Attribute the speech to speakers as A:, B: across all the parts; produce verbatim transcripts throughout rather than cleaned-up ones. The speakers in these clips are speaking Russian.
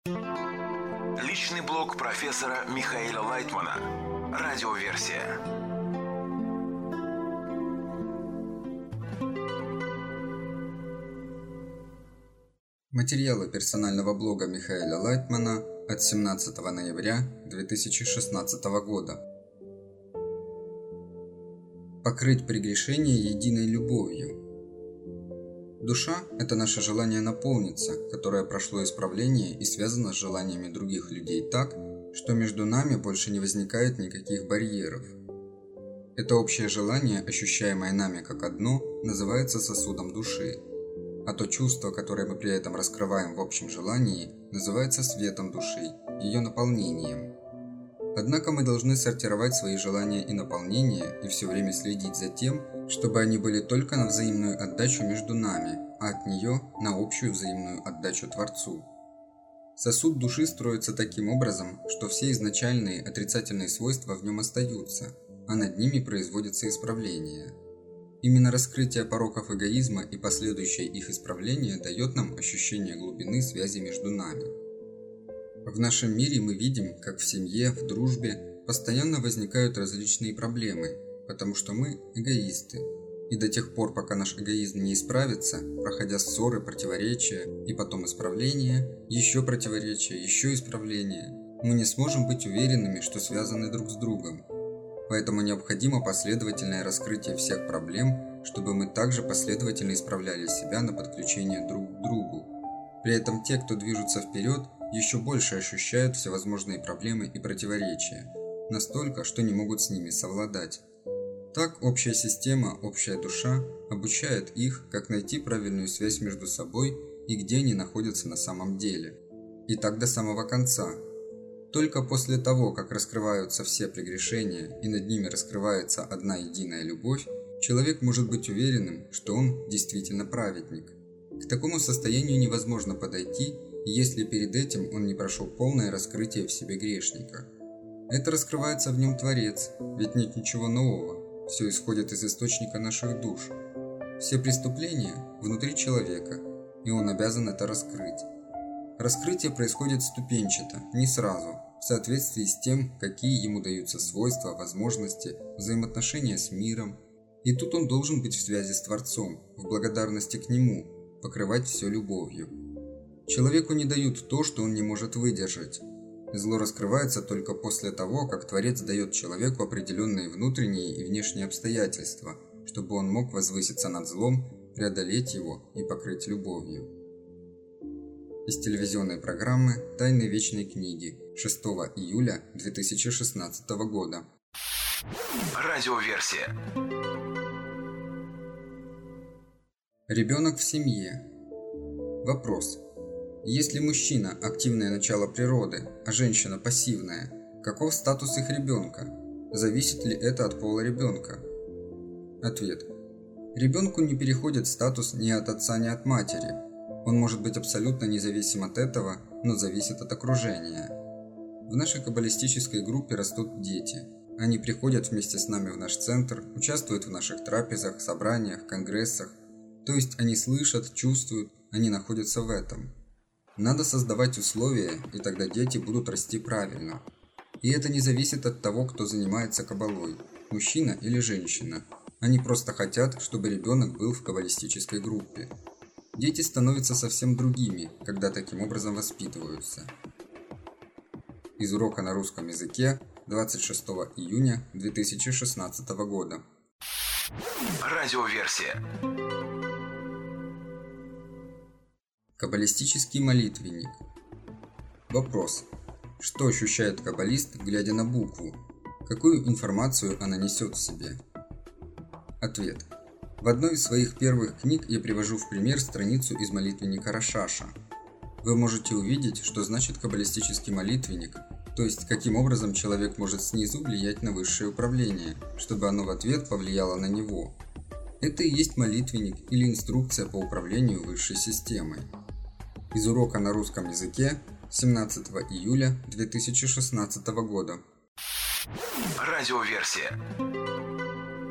A: Личный блог профессора Михаила Лайтмана. Радиоверсия.
B: Материалы персонального блога Михаила Лайтмана от семнадцатого ноября две тысячи шестнадцатого года. Покрыть прегрешение единой любовью. Душа – это наше желание наполниться, которое прошло исправление и связано с желаниями других людей так, что между нами больше не возникает никаких барьеров. Это общее желание, ощущаемое нами как одно, называется сосудом души. А то чувство, которое мы при этом раскрываем в общем желании, называется светом души, ее наполнением. Однако мы должны сортировать свои желания и наполнения и все время следить за тем, чтобы они были только на взаимную отдачу между нами, а от нее на общую взаимную отдачу Творцу. Сосуд души строится таким образом, что все изначальные отрицательные свойства в нем остаются, а над ними производится исправление. Именно раскрытие пороков эгоизма и последующее их исправление дает нам ощущение глубины связи между нами. В нашем мире мы видим, как в семье, в дружбе постоянно возникают различные проблемы, потому что мы эгоисты. И до тех пор, пока наш эгоизм не исправится, проходя ссоры, противоречия и потом исправление, еще противоречия, еще исправление, мы не сможем быть уверенными, что связаны друг с другом. Поэтому необходимо последовательное раскрытие всех проблем, чтобы мы также последовательно исправляли себя на подключение друг к другу. При этом те, кто движутся вперед, еще больше ощущают всевозможные проблемы и противоречия, настолько, что не могут с ними совладать. Так общая система, общая душа обучает их, как найти правильную связь между собой и где они находятся на самом деле. И так до самого конца. Только после того, как раскрываются все прегрешения и над ними раскрывается одна единая любовь, человек может быть уверенным, что он действительно праведник. К такому состоянию невозможно подойти, если перед этим он не прошел полное раскрытие в себе грешника. Это раскрывается в нем Творец, ведь нет ничего нового, все исходит из источника наших душ. Все преступления внутри человека, и он обязан это раскрыть. Раскрытие происходит ступенчато, не сразу, в соответствии с тем, какие ему даются свойства, возможности, взаимоотношения с миром. И тут он должен быть в связи с Творцом, в благодарности к Нему, покрывать все любовью. Человеку не дают то, что он не может выдержать. Зло раскрывается только после того, как Творец дает человеку определенные внутренние и внешние обстоятельства, чтобы он мог возвыситься над злом, преодолеть его и покрыть любовью. Из телевизионной программы «Тайны вечной книги» шестого июля две тысячи шестнадцатого года.
A: Радиоверсия.
B: Ребенок в семье. Вопрос. Если мужчина – активное начало природы, а женщина – пассивная, каков статус их ребенка? Зависит ли это от пола ребенка? Ответ. Ребенку не переходит статус ни от отца, ни от матери. Он может быть абсолютно независим от этого, но зависит от окружения. В нашей каббалистической группе растут дети. Они приходят вместе с нами в наш центр, участвуют в наших трапезах, собраниях, конгрессах. То есть они слышат, чувствуют, они находятся в этом. Надо создавать условия, и тогда дети будут расти правильно. И это не зависит от того, кто занимается каббалой, мужчина или женщина. Они просто хотят, чтобы ребенок был в каббалистической группе. Дети становятся совсем другими, когда таким образом воспитываются. Из урока на русском языке двадцать шестого июня две тысячи шестнадцатого года.
A: Радиоверсия.
B: Каббалистический молитвенник. Вопрос. Что ощущает каббалист, глядя на букву? Какую информацию она несет в себе? Ответ. В одной из своих первых книг я привожу в пример страницу из молитвенника Рошаша. Вы можете увидеть, что значит каббалистический молитвенник, то есть каким образом человек может снизу влиять на высшее управление, чтобы оно в ответ повлияло на него. Это и есть молитвенник или инструкция по управлению высшей системой. Из урока на русском языке семнадцатого июля две тысячи шестнадцатого года.
A: Радиоверсия.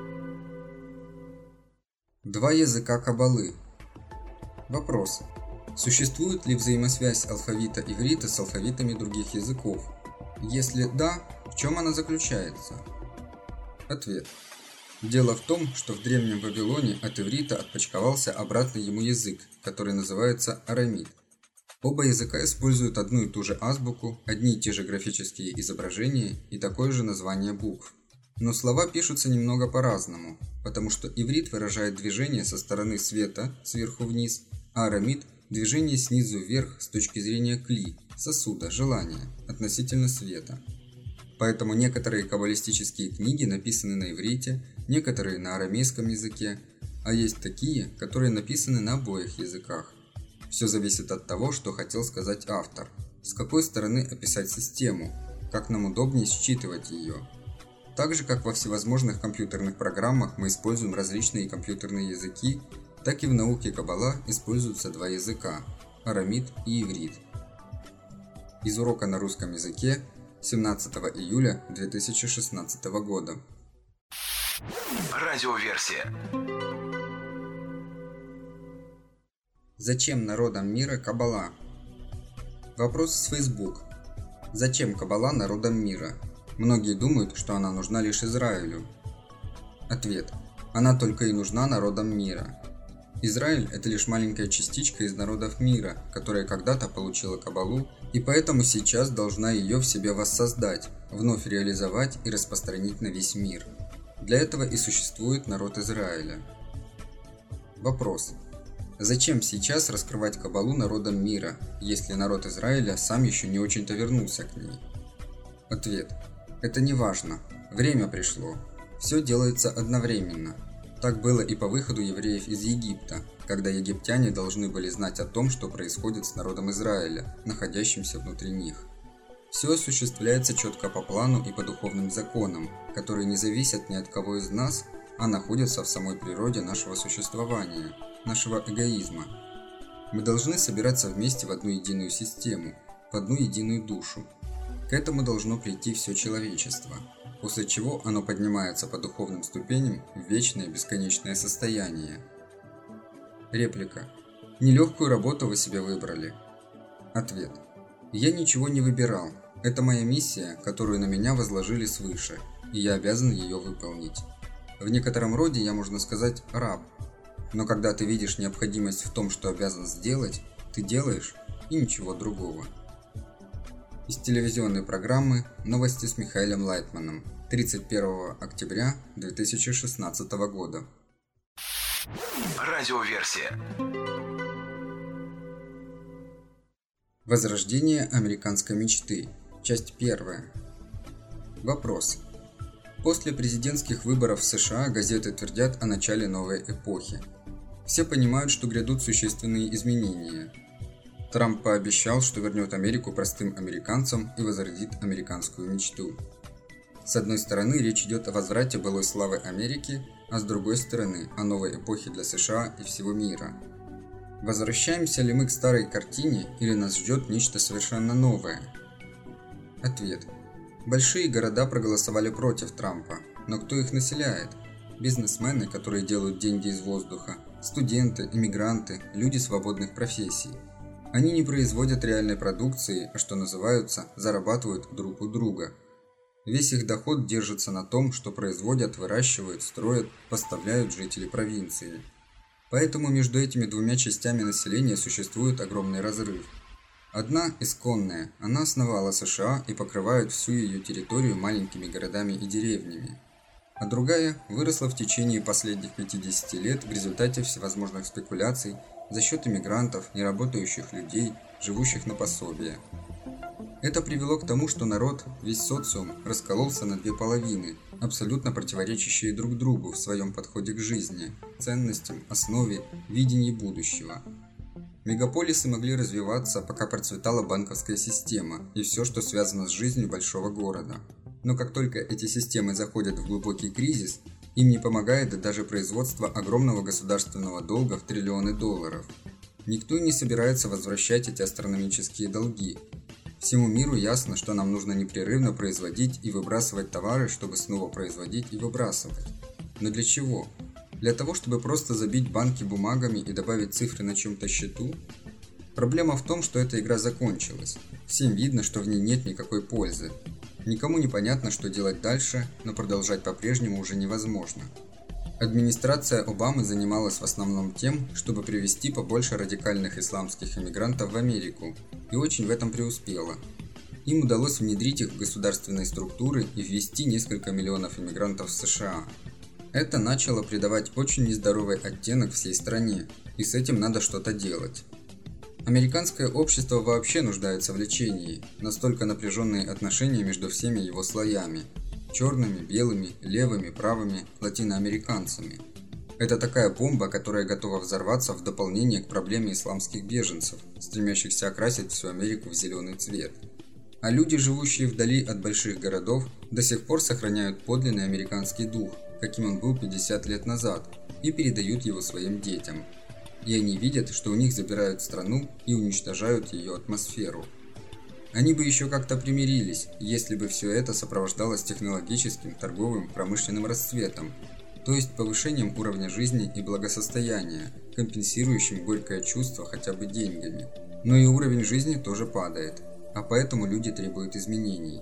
B: Два языка каббалы. Вопрос. Существует ли взаимосвязь алфавита иврита с алфавитами других языков? Если да, в чем она заключается? Ответ. Дело в том, что в древнем Вавилоне от иврита отпочковался обратный ему язык, который называется арамит. Оба языка используют одну и ту же азбуку, одни и те же графические изображения и такое же название букв. Но слова пишутся немного по-разному, потому что иврит выражает движение со стороны света, сверху вниз, а арамит – движение снизу вверх с точки зрения кли, сосуда, желания, относительно света. Поэтому некоторые каббалистические книги написаны на иврите, некоторые на арамейском языке, а есть такие, которые написаны на обоих языках. Все зависит от того, что хотел сказать автор, с какой стороны описать систему, как нам удобнее считывать ее. Так же, как во всевозможных компьютерных программах мы используем различные компьютерные языки, так и в науке Каббала используются два языка – арамит и иврит. Из урока на русском языке семнадцатого июля две тысячи шестнадцатого года.
A: Радиоверсия.
B: Зачем народам мира Каббала? Вопрос с Facebook. Зачем Каббала народам мира? Многие думают, что она нужна лишь Израилю. Ответ. Она только и нужна народам мира. Израиль – это лишь маленькая частичка из народов мира, которая когда-то получила Каббалу, и поэтому сейчас должна ее в себе воссоздать, вновь реализовать и распространить на весь мир. Для этого и существует народ Израиля. Вопрос. Зачем сейчас раскрывать Каббалу народам мира, если народ Израиля сам еще не очень-то вернулся к ней? Ответ. Это не важно. Время пришло. Все делается одновременно. Так было и по выходу евреев из Египта, когда египтяне должны были знать о том, что происходит с народом Израиля, находящимся внутри них. Все осуществляется четко по плану и по духовным законам, которые не зависят ни от кого из нас, а находятся в самой природе нашего существования, нашего эгоизма. Мы должны собираться вместе в одну единую систему, в одну единую душу. К этому должно прийти все человечество, после чего оно поднимается по духовным ступеням в вечное бесконечное состояние. Реплика. Нелегкую работу вы себе выбрали. Ответ. Я ничего не выбирал. Это моя миссия, которую на меня возложили свыше, и я обязан ее выполнить. В некотором роде я, можно сказать, раб. Но когда ты видишь необходимость в том, что обязан сделать, ты делаешь, и ничего другого. Из телевизионной программы «Новости с Михаилом Лайтманом» тридцать первого октября две тысячи шестнадцатого года.
A: Радиоверсия.
B: Возрождение американской мечты. Часть первая. Вопрос. После президентских выборов в США газеты твердят о начале новой эпохи. Все понимают, что грядут существенные изменения. Трамп пообещал, что вернет Америку простым американцам и возродит американскую мечту. С одной стороны, речь идет о возврате былой славы Америки, а с другой стороны, о новой эпохе для США и всего мира. Возвращаемся ли мы к старой картине или нас ждет нечто совершенно новое? Ответ. Большие города проголосовали против Трампа, но кто их населяет? Бизнесмены, которые делают деньги из воздуха, студенты, иммигранты, люди свободных профессий. Они не производят реальной продукции, а что называется, зарабатывают друг у друга. Весь их доход держится на том, что производят, выращивают, строят, поставляют жители провинции. Поэтому между этими двумя частями населения существует огромный разрыв. Одна, исконная, она основала США и покрывает всю ее территорию маленькими городами и деревнями. А другая выросла в течение последних пятидесяти лет в результате всевозможных спекуляций за счет иммигрантов, неработающих людей, живущих на пособие. Это привело к тому, что народ, весь социум, раскололся на две половины, абсолютно противоречащие друг другу в своем подходе к жизни, ценностям, основе, видении будущего. Мегаполисы могли развиваться, пока процветала банковская система и все, что связано с жизнью большого города. Но как только эти системы заходят в глубокий кризис, им не помогает даже производство огромного государственного долга в триллионы долларов. Никто и не собирается возвращать эти астрономические долги. Всему миру ясно, что нам нужно непрерывно производить и выбрасывать товары, чтобы снова производить и выбрасывать. Но для чего? Для того, чтобы просто забить банки бумагами и добавить цифры на чем-то счету? Проблема в том, что эта игра закончилась. Всем видно, что в ней нет никакой пользы. Никому не понятно, что делать дальше, но продолжать по-прежнему уже невозможно. Администрация Обамы занималась в основном тем, чтобы привести побольше радикальных исламских иммигрантов в Америку, и очень в этом преуспела. Им удалось внедрить их в государственные структуры и ввести несколько миллионов иммигрантов в США. Это начало придавать очень нездоровый оттенок всей стране, и с этим надо что-то делать. Американское общество вообще нуждается в лечении, настолько напряженные отношения между всеми его слоями – черными, белыми, левыми, правыми, латиноамериканцами. Это такая бомба, которая готова взорваться в дополнение к проблеме исламских беженцев, стремящихся окрасить всю Америку в зеленый цвет. А люди, живущие вдали от больших городов, до сих пор сохраняют подлинный американский дух, каким он был пятьдесят лет назад, и передают его своим детям. И они видят, что у них забирают страну и уничтожают ее атмосферу. Они бы еще как-то примирились, если бы все это сопровождалось технологическим, торговым, промышленным расцветом, то есть повышением уровня жизни и благосостояния, компенсирующим горькое чувство хотя бы деньгами. Но и уровень жизни тоже падает, а поэтому люди требуют изменений.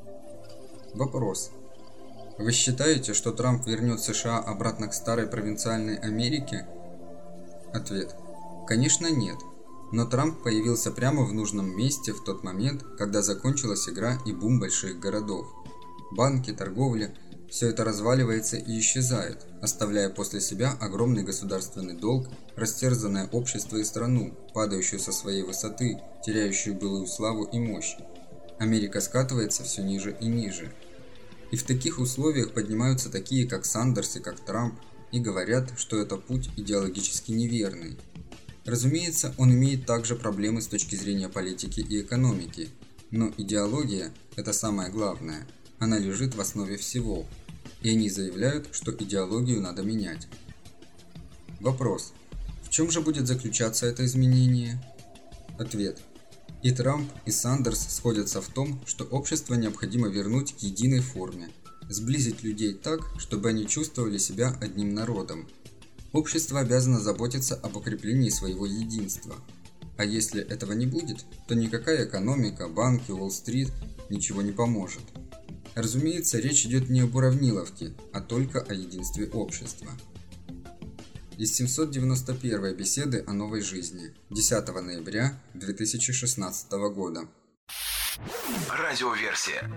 B: Вопрос. Вы считаете, что Трамп вернет США обратно к старой провинциальной Америке? Ответ. Конечно нет. Но Трамп появился прямо в нужном месте в тот момент, когда закончилась игра и бум больших городов. Банки, торговля – все это разваливается и исчезает, оставляя после себя огромный государственный долг, растерзанное общество и страну, падающую со своей высоты, теряющую былую славу и мощь. Америка скатывается все ниже и ниже. И в таких условиях поднимаются такие, как Сандерс и как Трамп, и говорят, что это путь идеологически неверный. Разумеется, он имеет также проблемы с точки зрения политики и экономики, но идеология – это самое главное, она лежит в основе всего, и они заявляют, что идеологию надо менять. Вопрос. В чем же будет заключаться это изменение? Ответ. И Трамп, и Сандерс сходятся в том, что общество необходимо вернуть к единой форме, сблизить людей так, чтобы они чувствовали себя одним народом. Общество обязано заботиться об укреплении своего единства. А если этого не будет, то никакая экономика, банки, Уолл-стрит ничего не поможет. Разумеется, речь идет не об уравниловке, а только о единстве общества. Из семьсот девяносто первой беседы о новой жизни, десятого ноября две тысячи шестнадцатого года.
A: Радиоверсия.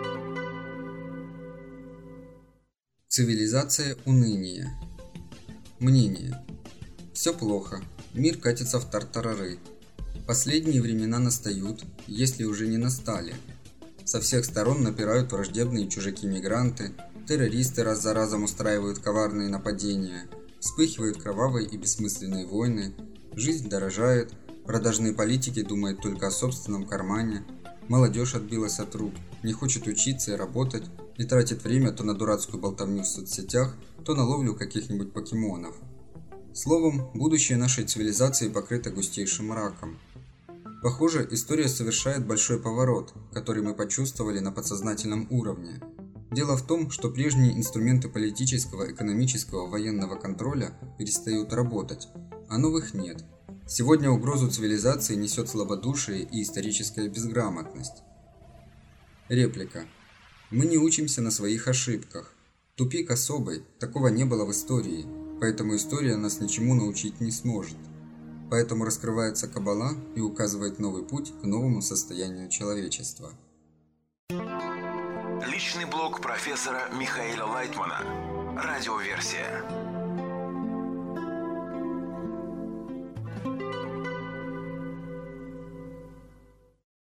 B: Цивилизация уныния. Мнение. Все плохо. Мир катится в тартарары. Последние времена настают, если уже не настали. Со всех сторон напирают враждебные чужаки-мигранты, террористы раз за разом устраивают коварные нападения, вспыхивают кровавые и бессмысленные войны, жизнь дорожает, продажные политики думают только о собственном кармане, молодежь отбилась от рук, не хочет учиться и работать, и тратит время то на дурацкую болтовню в соцсетях, то на ловлю каких-нибудь покемонов. Словом, будущее нашей цивилизации покрыто густейшим мраком. Похоже, история совершает большой поворот, который мы почувствовали на подсознательном уровне. Дело в том, что прежние инструменты политического, экономического, военного контроля перестают работать, а новых нет. Сегодня угрозу цивилизации несет слабодушие и историческая безграмотность. Реплика. Мы не учимся на своих ошибках. Тупик особый, такого не было в истории, поэтому история нас ничему научить не сможет. Поэтому раскрывается Каббала и указывает новый путь к новому состоянию человечества.
A: Личный блог профессора Михаила Лайтмана. Радиоверсия.